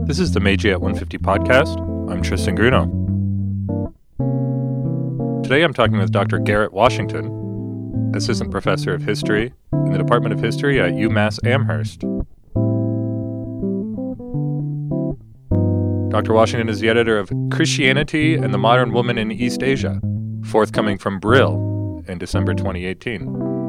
This is the Meiji at 150 podcast. I'm Tristan Gruno. Today I'm talking with Dr. Garrett Washington, Assistant Professor of History in the Department of History at UMass Amherst. Dr. Washington is the editor of Christianity and the Modern Woman in East Asia, forthcoming from Brill in December 2018.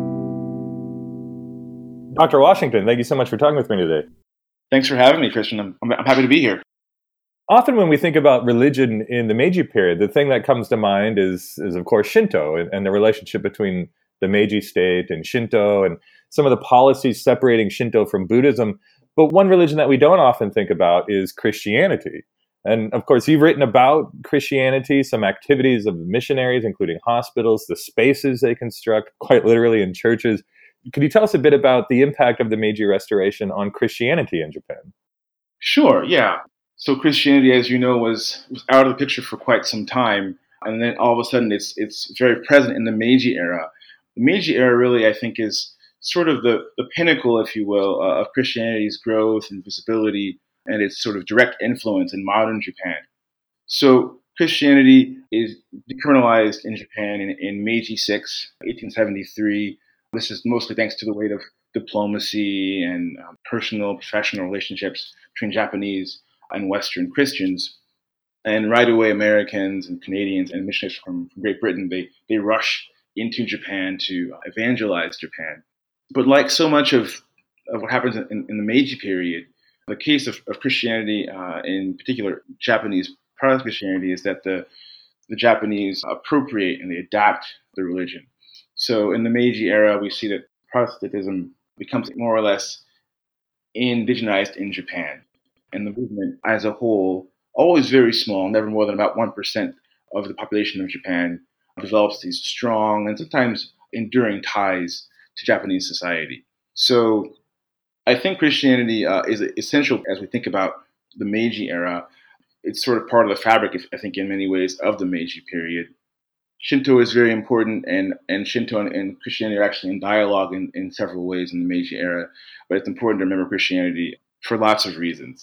Dr. Washington, thank you so much for talking with me today. Thanks for having me, Christian. I'm happy to be here. Often when we think about religion in the Meiji period, the thing that comes to mind is of course, Shinto and the relationship between the Meiji state and Shinto and some of the policies separating Shinto from Buddhism. But one religion that we don't often think about is Christianity. And of course, you've written about Christianity, some activities of missionaries, including hospitals, the spaces they construct, quite literally in churches. Could you tell us a bit about the impact of the Meiji Restoration on Christianity in Japan? Sure, yeah. So Christianity, as you know, was out of the picture for quite some time. And then all of a sudden it's very present in the Meiji era. The Meiji era really, I think, is sort of the pinnacle, if you will, of Christianity's growth and visibility and its sort of direct influence in modern Japan. So Christianity is decriminalized in Japan in Meiji 6, 1873. This is mostly thanks to the weight of diplomacy and personal, professional relationships between Japanese and Western Christians. And right away, Americans and Canadians and missionaries from Great Britain, they rush into Japan to evangelize Japan. But like so much of what happens in the Meiji period, the case of Christianity, in particular Japanese Protestant Christianity, is that the Japanese appropriate and they adapt the religion. So in the Meiji era, we see that Protestantism becomes more or less indigenized in Japan. And the movement as a whole, always very small, never more than about 1% of the population of Japan, develops these strong and sometimes enduring ties to Japanese society. So I think Christianity is essential as we think about the Meiji era. It's sort of part of the fabric, I think, in many ways, of the Meiji period. Shinto is very important, and Shinto and Christianity are actually in dialogue in several ways in the Meiji era, but it's important to remember Christianity for lots of reasons.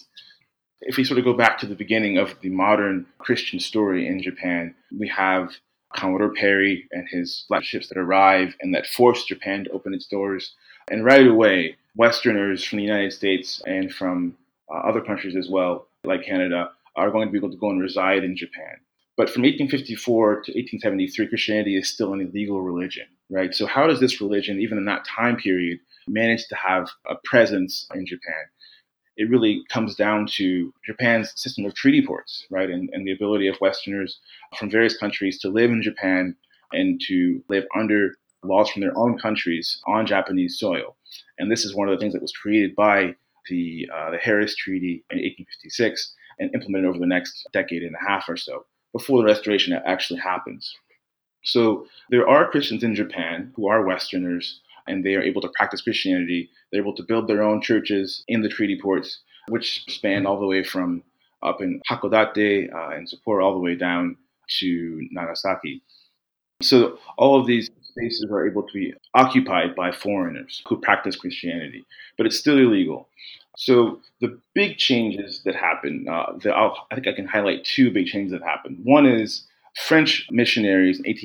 If we sort of go back to the beginning of the modern Christian story in Japan, we have Commodore Perry and his ships that arrive and that force Japan to open its doors. And right away, Westerners from the United States and from other countries as well, like Canada, are going to be able to go and reside in Japan. But from 1854 to 1873, Christianity is still an illegal religion, right? So how does this religion, even in that time period, manage to have a presence in Japan? It really comes down to Japan's system of treaty ports, right? And the ability of Westerners from various countries to live in Japan and to live under laws from their own countries on Japanese soil. And this is one of the things that was created by the Harris Treaty in 1856 and implemented over the next decade and a half or so, before the restoration actually happens. So there are Christians in Japan who are Westerners, and they are able to practice Christianity. They're able to build their own churches in the treaty ports, which span all the way from up in Hakodate and Sapporo all the way down to Nagasaki. So all of these spaces are able to be occupied by foreigners who practice Christianity, but it's still illegal. So the big changes that happen, I think I can highlight two big changes that happened. One is French missionaries in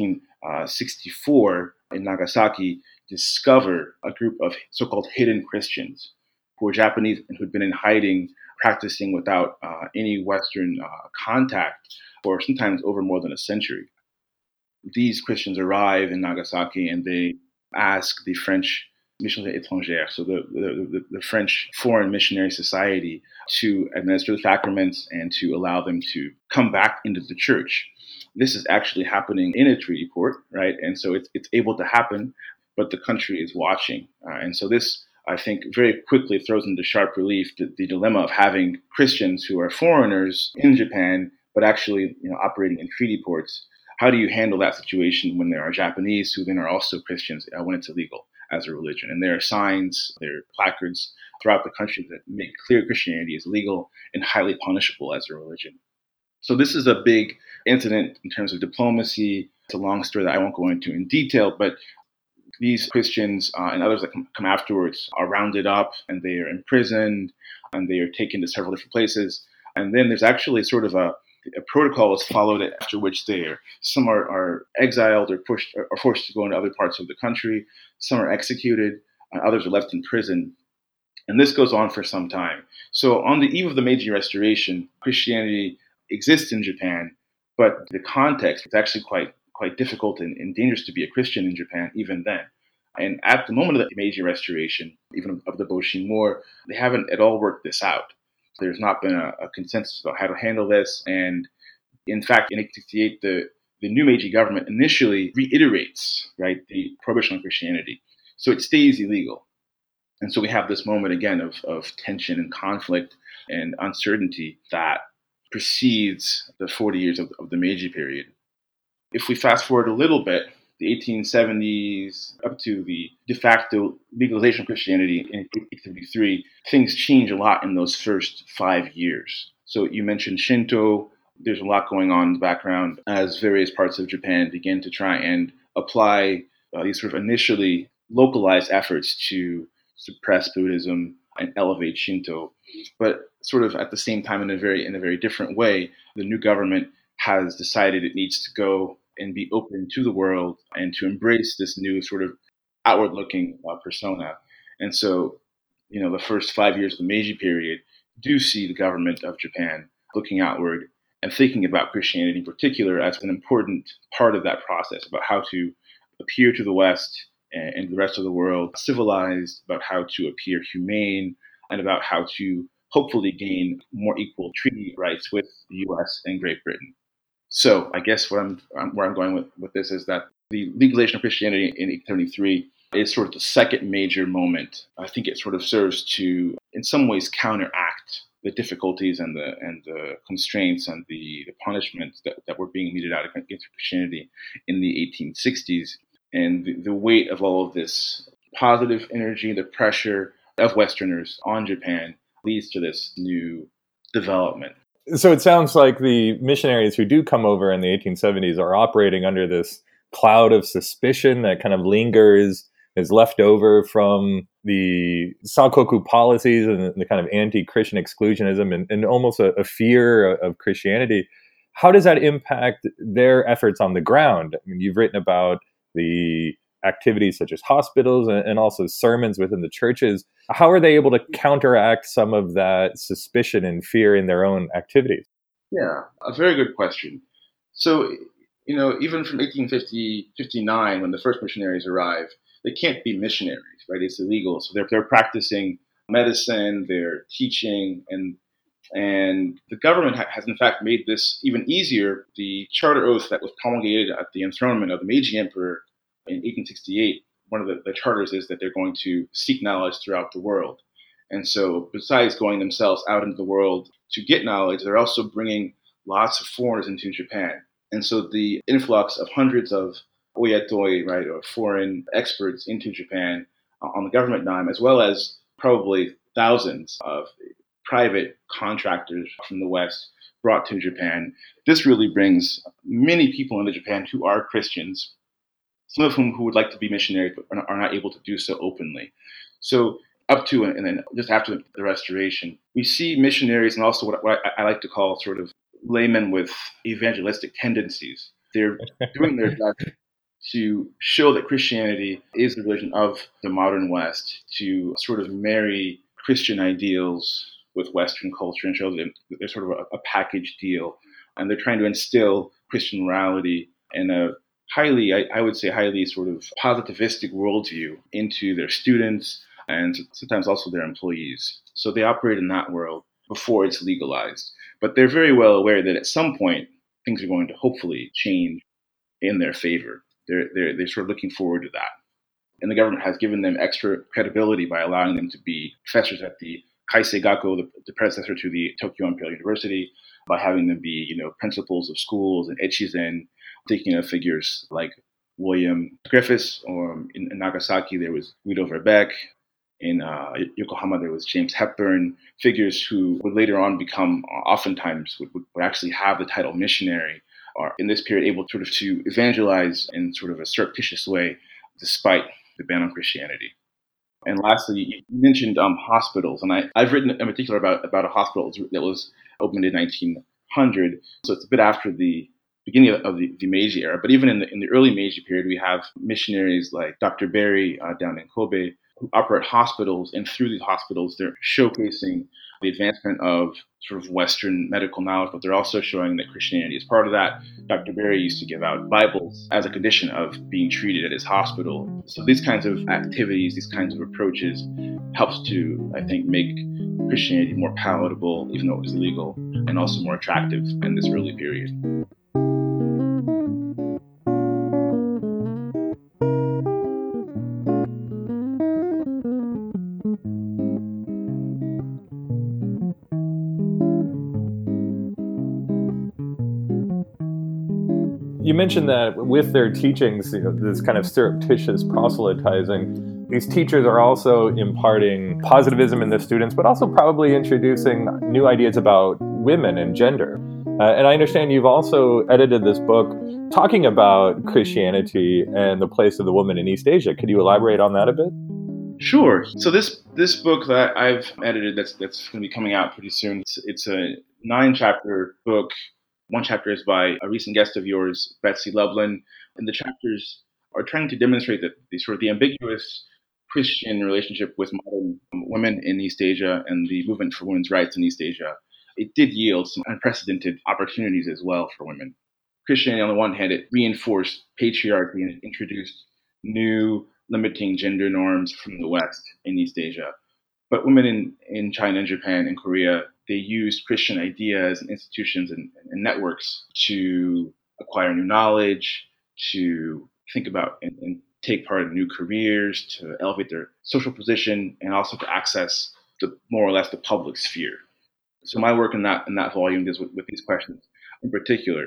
1864 in Nagasaki discover a group of so-called hidden Christians who were Japanese and who'd been in hiding, practicing without any Western contact for sometimes over more than a century. These Christians arrive in Nagasaki and they ask the French Missions Étrangères, so the French Foreign Missionary Society, to administer the sacraments and to allow them to come back into the church. This is actually happening in a treaty port, right? And so it's able to happen, but the country is watching. And so this, I think, very quickly throws into sharp relief the dilemma of having Christians who are foreigners in Japan, but actually operating in treaty ports. How do you handle that situation when there are Japanese who then are also Christians when it's illegal as a religion? And there are signs, there are placards throughout the country that make clear Christianity is legal and highly punishable as a religion. So this is a big incident in terms of diplomacy. It's a long story that I won't go into in detail, but these Christians and others that come afterwards are rounded up and they are imprisoned and they are taken to several different places. And then there's actually sort of a protocol is followed after which some are exiled or pushed or forced to go into other parts of the country. Some are executed, others are left in prison. And this goes on for some time. So on the eve of the Meiji Restoration, Christianity exists in Japan, but the context is actually quite difficult and dangerous to be a Christian in Japan even then. And at the moment of the Meiji Restoration, even of the Boshin War, they haven't at all worked this out. There's not been a consensus about how to handle this. And in fact, in 1868, the new Meiji government initially reiterates, right, the prohibition on Christianity. So it stays illegal. And so we have this moment again of tension and conflict and uncertainty that precedes the 40 years of the Meiji period. If we fast forward a little bit, the 1870s up to the de facto legalization of Christianity in 1873, things change a lot in those first 5 years. So you mentioned Shinto. There's a lot going on in the background as various parts of Japan begin to try and apply these sort of initially localized efforts to suppress Buddhism and elevate Shinto. But sort of at the same time, in a very different way, the new government has decided it needs to go and be open to the world and to embrace this new sort of outward-looking persona. And so, the first 5 years of the Meiji period do see the government of Japan looking outward and thinking about Christianity in particular as an important part of that process, about how to appear to the West and the rest of the world civilized, about how to appear humane, and about how to hopefully gain more equal treaty rights with the U.S. and Great Britain. So I guess where I'm going with this is that the legalization of Christianity in 1873 is sort of the second major moment. I think it sort of serves to, in some ways, counteract the difficulties and the constraints and the punishments that were being meted out against Christianity in the 1860s. And the weight of all of this positive energy, the pressure of Westerners on Japan leads to this new development. So it sounds like the missionaries who do come over in the 1870s are operating under this cloud of suspicion that kind of lingers, is left over from the Sakoku policies and the kind of anti-Christian exclusionism and almost a fear of Christianity. How does that impact their efforts on the ground? I mean, you've written about the activities such as hospitals and also sermons within the churches. How are they able to counteract some of that suspicion and fear in their own activities? Yeah, a very good question. So, even from 1859, when the first missionaries arrive, they can't be missionaries, right? It's illegal. So they're practicing medicine, they're teaching, and the government has in fact made this even easier. The charter oath that was promulgated at the enthronement of the Meiji Emperor in 1868, one of the charters is that they're going to seek knowledge throughout the world. And so besides going themselves out into the world to get knowledge, they're also bringing lots of foreigners into Japan. And so the influx of hundreds of oyatoi, right, or foreign experts into Japan on the government dime, as well as probably thousands of private contractors from the West brought to Japan. This really brings many people into Japan who are Christians, some of whom who would like to be missionaries but are not able to do so openly. So up to and then just after the Restoration, we see missionaries and also what I like to call sort of laymen with evangelistic tendencies. They're doing their best to show that Christianity is the religion of the modern West, to sort of marry Christian ideals with Western culture and show that they're sort of a package deal. And they're trying to instill Christian morality and a I would say highly sort of positivistic worldview into their students and sometimes also their employees. So they operate in that world before it's legalized. But they're very well aware that at some point, things are going to hopefully change in their favor. They're sort of looking forward to that. And the government has given them extra credibility by allowing them to be professors at the Kaisei Gakko, the predecessor to the Tokyo Imperial University, by having them be, principals of schools and echizen, thinking of figures like William Griffiths, or in Nagasaki there was Guido Verbeck. In Yokohama there was James Hepburn, figures who would later on become, oftentimes would actually have the title missionary, are in this period able sort of to evangelize in sort of a surreptitious way, despite the ban on Christianity. And lastly, you mentioned hospitals, and I've written in particular about a hospital that was opened in 1900. So it's a bit after the beginning of the Meiji era. But even in the early Meiji period, we have missionaries like Dr. Berry down in Kobe who operate hospitals, and through these hospitals, they're showcasing the advancement of sort of Western medical knowledge, but they're also showing that Christianity is part of that. Dr. Berry used to give out Bibles as a condition of being treated at his hospital. So these kinds of activities, these kinds of approaches helps to, I think, make Christianity more palatable, even though it was illegal, and also more attractive in this early period. You mentioned that with their teachings, this kind of surreptitious proselytizing, these teachers are also imparting positivism in the students, but also probably introducing new ideas about women and gender. And I understand you've also edited this book talking about Christianity and the place of the woman in East Asia. Could you elaborate on that a bit? Sure. So this book that I've edited that's going to be coming out pretty soon. It's a 9-chapter book. One chapter is by a recent guest of yours, Betsy Lublin, and the chapters are trying to demonstrate that the ambiguous Christian relationship with modern women in East Asia and the movement for women's rights in East Asia, it did yield some unprecedented opportunities as well for women. Christianity, on the one hand, it reinforced patriarchy and it introduced new limiting gender norms from the West in East Asia. But women in China and Japan and Korea, they used Christian ideas and institutions and networks to acquire new knowledge, to think about and take part in new careers, to elevate their social position, and also to access more or less the public sphere. So my work in that volume deals with these questions in particular.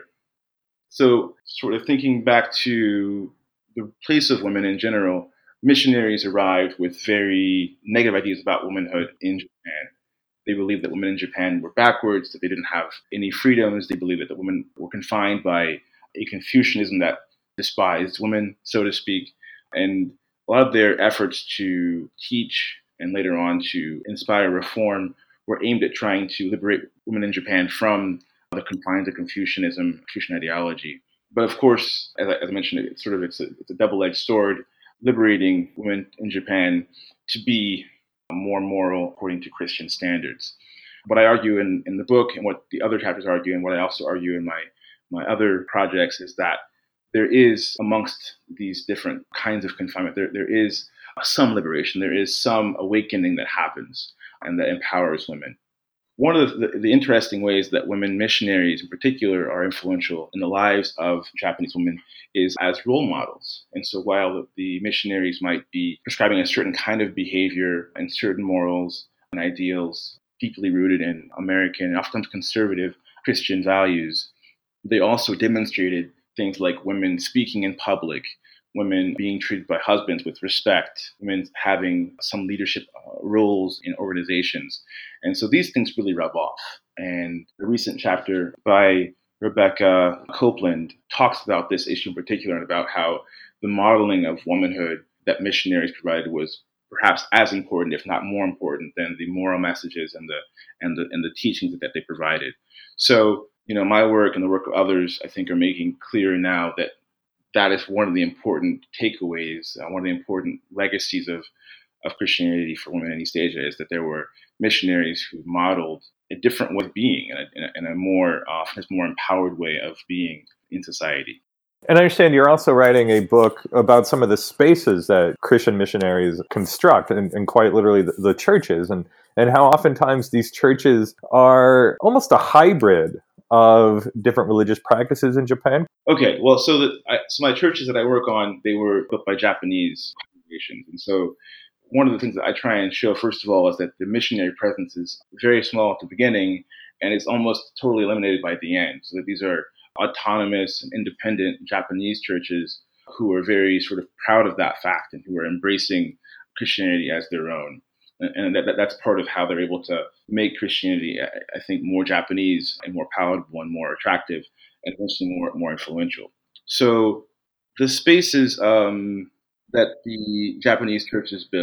So sort of thinking back to the place of women in general, missionaries arrived with very negative ideas about womanhood in Japan. They believed that women in Japan were backwards, that they didn't have any freedoms. They believed that the women were confined by a Confucianism that despised women, so to speak. And a lot of their efforts to teach and later on to inspire reform were aimed at trying to liberate women in Japan from the confines of Confucianism, Confucian ideology. But of course, as I mentioned, it's a double-edged sword, liberating women in Japan to be more moral according to Christian standards. What I argue in the book and what the other chapters argue and what I also argue in my other projects is that there is, amongst these different kinds of confinement, there is some liberation, there is some awakening that happens and that empowers women. One of the interesting ways that women missionaries in particular are influential in the lives of Japanese women is as role models. And so while the missionaries might be prescribing a certain kind of behavior and certain morals and ideals deeply rooted in American and often conservative Christian values, they also demonstrated things like women speaking in public, women being treated by husbands with respect, women having some leadership roles in organizations. And so these things really rub off. And the recent chapter by Rebecca Copeland talks about this issue in particular and about how the modeling of womanhood that missionaries provided was perhaps as important, if not more important, than the moral messages and the teachings that they provided. So, my work and the work of others, I think, are making clear now that is one of the important takeaways, one of the important legacies of Christianity for women in East Asia is that there were missionaries who modeled a different way of being and a more, often more empowered way of being in society. And I understand you're also writing a book about some of the spaces that Christian missionaries construct, and quite literally the churches, and how oftentimes these churches are almost a hybrid of different religious practices in Japan. Okay, well, so my churches that I work on, they were built by Japanese congregations. And so one of the things that I try and show, first of all, is that the missionary presence is very small at the beginning, and it's almost totally eliminated by the end. So that these are autonomous and independent Japanese churches who are very sort of proud of that fact and who are embracing Christianity as their own. And that's part of how they're able to make Christianity, I think, more Japanese and more palatable and more attractive and eventually more influential. So the spaces that the Japanese churches build,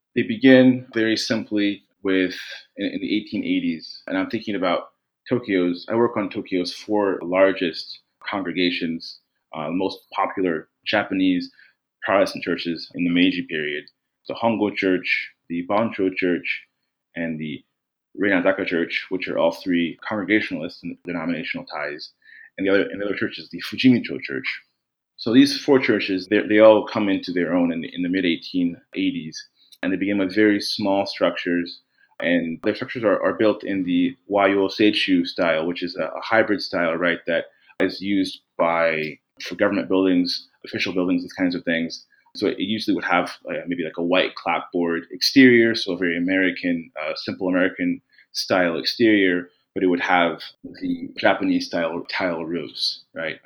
They begin very simply with in the 1880s, and I'm thinking about I work on Tokyo's four largest congregations, most popular Japanese Protestant churches in the Meiji period: the Hongo Church, the Bancho Church, and the Reinazaka Church, which are all three Congregationalist in denominational ties, and the other church is the Fujimicho Church. So these four churches, they all come into their own in the mid 1880s, and they begin with very small structures. And their structures are built in the Wayo Seichu style, which is a hybrid style, right, that is used for government buildings, official buildings, these kinds of things. So it usually would have maybe like a white clapboard exterior, so a very American, simple American style exterior, but it would have the Japanese style tile roofs, right?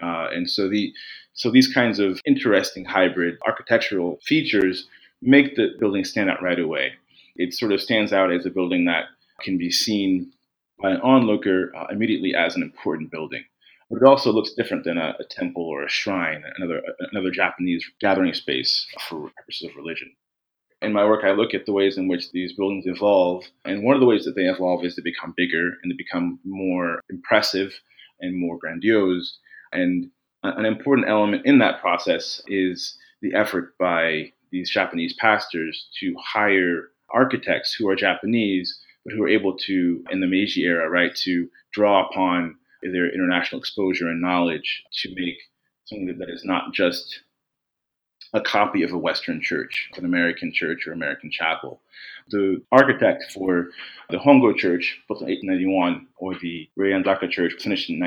So these kinds of interesting hybrid architectural features make the building stand out right away. It sort of stands out as a building that can be seen by an onlooker immediately as an important building. But it also looks different than a temple or a shrine, another Japanese gathering space for purposes of religion. In my work, I look at the ways in which these buildings evolve. And one of the ways that they evolve is to become bigger and to become more impressive and more grandiose. And an important element in that process is the effort by these Japanese pastors to hire architects who are Japanese, but who are able to, in the Meiji era, right, to draw upon their international exposure and knowledge to make something that is not just a copy of a Western church, an American church or American chapel. The architect for the Hongo Church, built in 1891, or the Reinazaka Church, finished in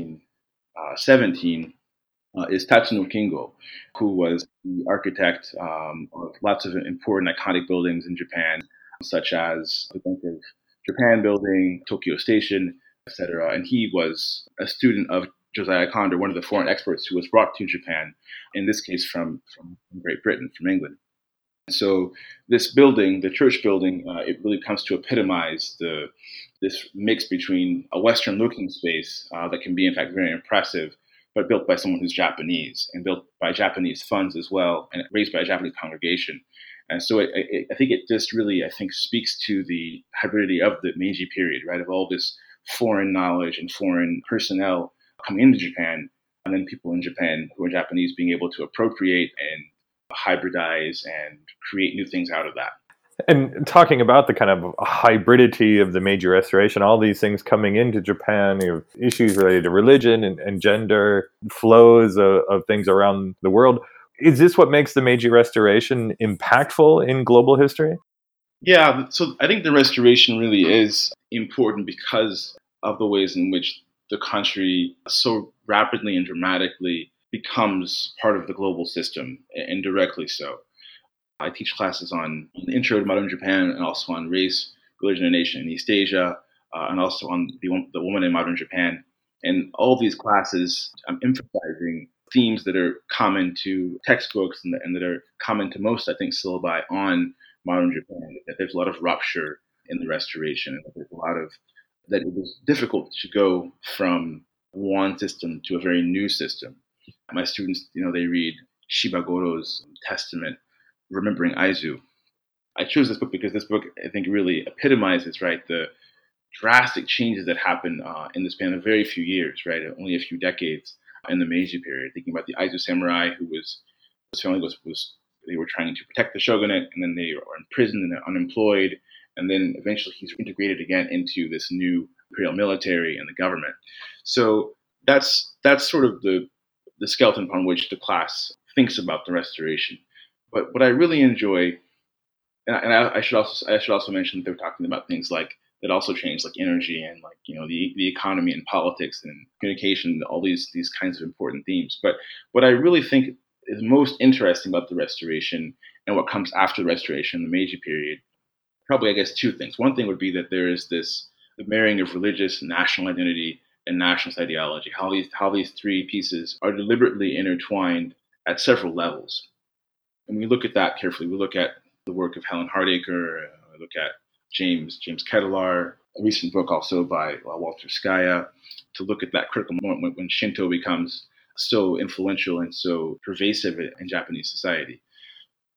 1917, is Tatsuno Kingo, who was the architect of lots of important iconic buildings in Japan, such as the Bank of Japan building, Tokyo Station, etc. And he was a student of Josiah Condor, one of the foreign experts who was brought to Japan, in this case from Great Britain, from England. So this building, the church building, it really comes to epitomize this mix between a Western-looking space that can be, in fact, very impressive, but built by someone who's Japanese and built by Japanese funds as well, and raised by a Japanese congregation. And so I think it just really, speaks to the hybridity of the Meiji period, right, of all this foreign knowledge and foreign personnel coming into Japan, and then people in Japan who are Japanese being able to appropriate and hybridize and create new things out of that. And talking about the kind of hybridity of the Meiji Restoration, all these things coming into Japan, you have issues related to religion and gender, flows of things around the world. Is this what makes the Meiji Restoration impactful in global history? Yeah, so I think the restoration really is important because of the ways in which the country so rapidly and dramatically becomes part of the global system, indirectly so. I teach classes on the intro to modern Japan and also on race, religion, and nation in East Asia, and also on the woman in modern Japan. And all of these classes, I'm emphasizing themes that are common to textbooks and that are common to most, I think, syllabi on modern Japan. That there's a lot of rupture in the restoration, and that there's a lot of that it was difficult to go from one system to a very new system. My students, they read Shibagoro's Testament, Remembering Aizu. I chose this book because this book, I think, really epitomizes, right, the drastic changes that happened in the span of very few years, right, only a few decades in the Meiji period. Thinking about the Aizu samurai his family was they were trying to protect the shogunate, and then they were imprisoned and they're unemployed, and then eventually he's integrated again into this new imperial military and the government. So that's sort of the skeleton upon which the class thinks about the restoration. But what I really enjoy, and I should also mention that they're talking about things like that also change, like energy and like the economy and politics and communication, all these kinds of important themes. But what I really think is most interesting about the Restoration and what comes after the Restoration, the Meiji period, probably I guess two things. One thing would be that there is the marrying of religious and national identity and nationalist ideology. How these three pieces are deliberately intertwined at several levels. And we look at that carefully. We look at the work of Helen Hardacre. We look at James Ketelar, a recent book also by Walter Skaya, to look at that critical moment when Shinto becomes so influential and so pervasive in Japanese society.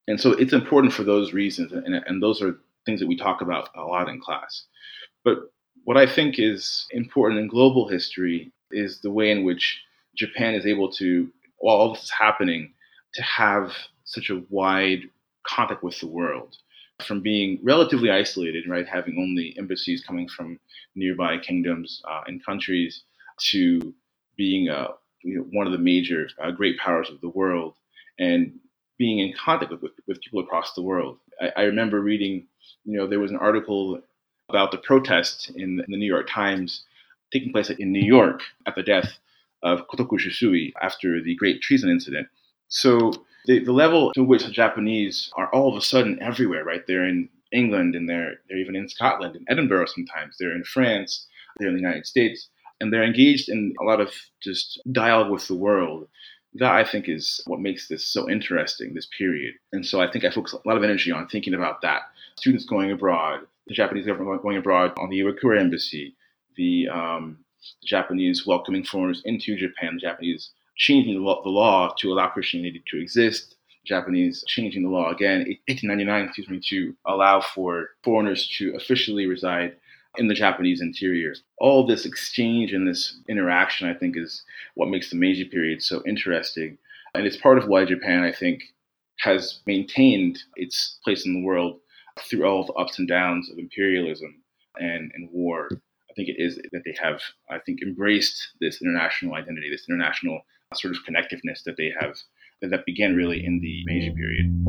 And so it's important for those reasons. And those are things that we talk about a lot in class. But what I think is important in global history is the way in which Japan is able to, while all this is happening, to have such a wide contact with the world, from being relatively isolated, right, having only embassies coming from nearby kingdoms and countries, to being one of the major great powers of the world and being in contact with people across the world. I remember reading, there was an article about the protest in the New York Times taking place in New York at the death of Kotoku Shisui after the Great Treason Incident. So the level to which the Japanese are all of a sudden everywhere, right? They're in England and they're even in Scotland, in Edinburgh sometimes. They're in France, they're in the United States, and they're engaged in a lot of just dialogue with the world. That, I think, is what makes this so interesting, this period. And so I think I focus a lot of energy on thinking about that. Students going abroad, the Japanese government going abroad on the Iwakura embassy, the Japanese welcoming foreigners into Japan, the Japanese changing the law to allow Christianity to exist, Japanese changing the law again, 1899, to allow for foreigners to officially reside in the Japanese interior. All this exchange and this interaction, I think, is what makes the Meiji period so interesting. And it's part of why Japan, I think, has maintained its place in the world through all the ups and downs of imperialism and war. I think it is that they have, I think, embraced this international identity, this international sort of connectiveness that they have, that began really in the Meiji period.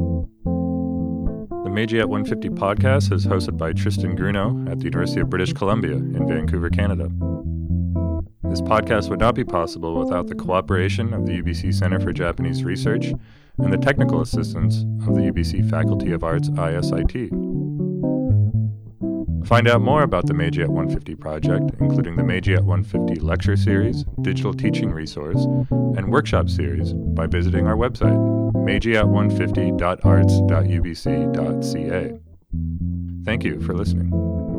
The Meiji at 150 podcast is hosted by Tristan Grunow at the University of British Columbia in Vancouver, Canada. This podcast would not be possible without the cooperation of the UBC Centre for Japanese Research and the technical assistance of the UBC Faculty of Arts ISIT. Find out more about the Meiji at 150 project, including the Meiji at 150 lecture series, digital teaching resource, and workshop series by visiting our website, meijiat150.arts.ubc.ca. Thank you for listening.